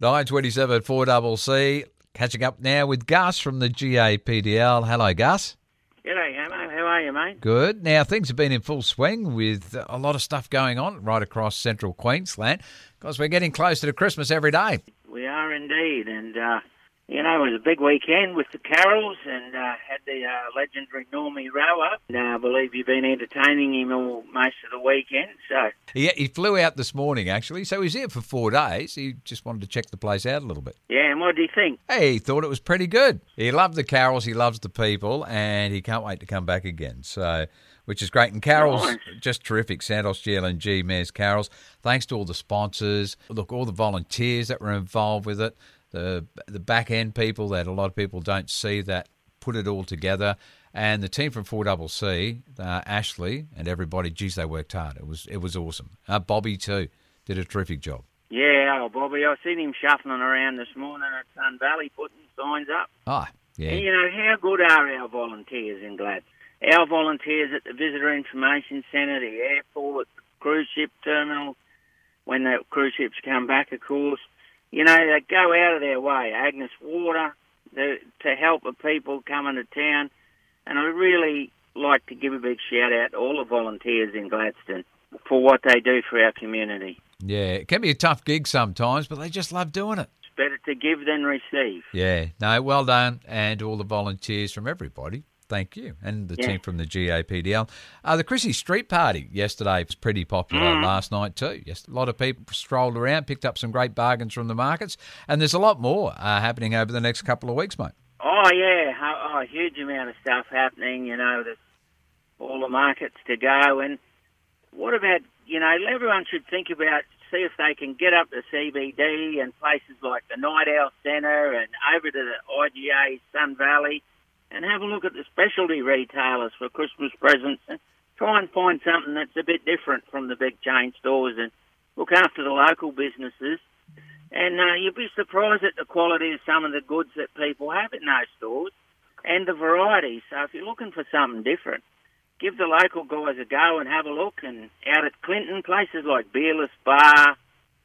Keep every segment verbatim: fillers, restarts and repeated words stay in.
nine twenty-seven four C C. Catching up now with Gus from the G A P D L. Hello, Gus. G'day, Hamo. How are you, mate? Good. Now, things have been in full swing with a lot of stuff going on right across central Queensland because we're getting closer to Christmas every day. We are indeed. And, uh, you know, it was a big weekend with the carols and uh, had the uh, legendary Normie Rower. And, uh, I believe you've been entertaining him all most of the weekend. So Yeah, he flew out this morning, actually, so he's here for four days. He just wanted to check the place out a little bit. Yeah, and what do you think? Hey, he thought it was pretty good. He loved the carols, he loves the people, and he can't wait to come back again. So, which is great. And carols, Nice. just terrific. Santos G L N G Mares Carols. Thanks to all the sponsors. Look, all the volunteers that were involved with it. The the back end people that a lot of people don't see that put it all together. And the team from four C C, uh, Ashley and everybody, geez, they worked hard. It was it was awesome. Uh, Bobby too did a terrific job. Yeah, oh, Bobby, I seen him shuffling around this morning at Sun Valley putting signs up. Ah, yeah. And, you know, how good are our volunteers in Gladstone? Our volunteers at the Visitor Information Centre, the airport, the cruise ship terminal, when the cruise ships come back, of course. You know, they go out of their way. Agnes Water, the, to help the people coming to town. And I really like to give a big shout-out to all the volunteers in Gladstone for what they do for our community. Yeah, it can be a tough gig sometimes, but they just love doing it. It's better to give than receive. Yeah, no, well done. And to all the volunteers from everybody, thank you. And the Yeah. team from the G A P D L. Uh, the Chrissy Street Party yesterday was pretty popular Mm. last night too. Yes, a lot of people strolled around, picked up some great bargains from the markets. And there's a lot more uh, happening over the next couple of weeks, mate. Oh, yeah, oh, a huge amount of stuff happening, you know, there's all the markets to go. And what about, you know, everyone should think about, see if they can get up to C B D and places like the Night Owl Centre and over to the I G A Sun Valley and have a look at the specialty retailers for Christmas presents and try and find something that's a bit different from the big chain stores and look after the local businesses. And uh, you'd be surprised at the quality of some of the goods that people have in those stores and the variety. So if you're looking for something different, give the local guys a go and have a look. And out at Clinton, places like Beerless Bar,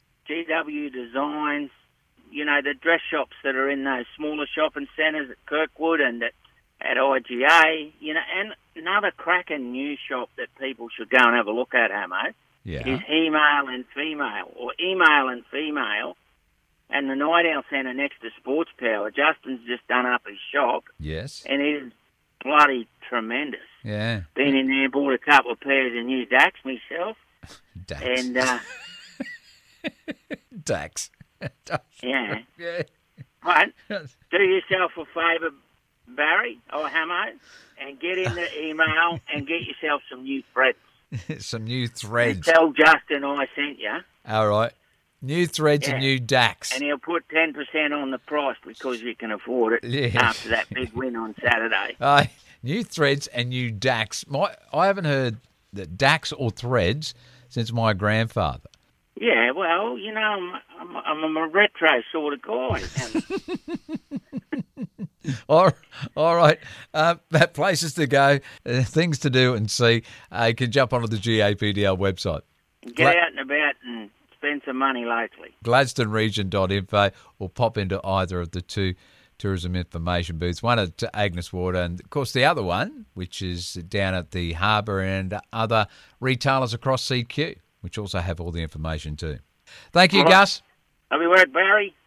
G W Designs, you know, the dress shops that are in those smaller shopping centres at Kirkwood and at, at I G A, you know, and another cracking new shop that people should go and have a look at, Hamo, Yeah. is Email and Female, or Email and Female. And the Night Owl Centre next to Sports Power. Justin's just done up his shop, Yes. and it is bloody tremendous. Yeah. Been in there, bought a couple of pairs of new Dax myself, Dax. and uh, Dax. yeah, Yeah. but do yourself a favour, Barry or Hamo, and get in the email and get yourself some new threads. Some new And threads. tell Justin I sent you, All right. New threads Yeah. and new Dax. and he'll put ten percent on the price because you can afford it Yeah. after that big win on Saturday. Uh, new threads and new Dax. My, I haven't heard that Dax or threads since my grandfather. Yeah, well, you know, I'm, I'm, I'm a retro sort of guy. And All, all right. Uh, places to go, uh, things to do and see. Uh, you can jump onto the G A P D L website. get Gla- out and about and spend some money locally. gladstone region dot info or pop into either of the two tourism information booths, one at Agnes Water and, of course, the other one, which is down at the harbour and other retailers across C Q, which also have all the information too. Thank you, All right. Gus. Lovely work, Barry.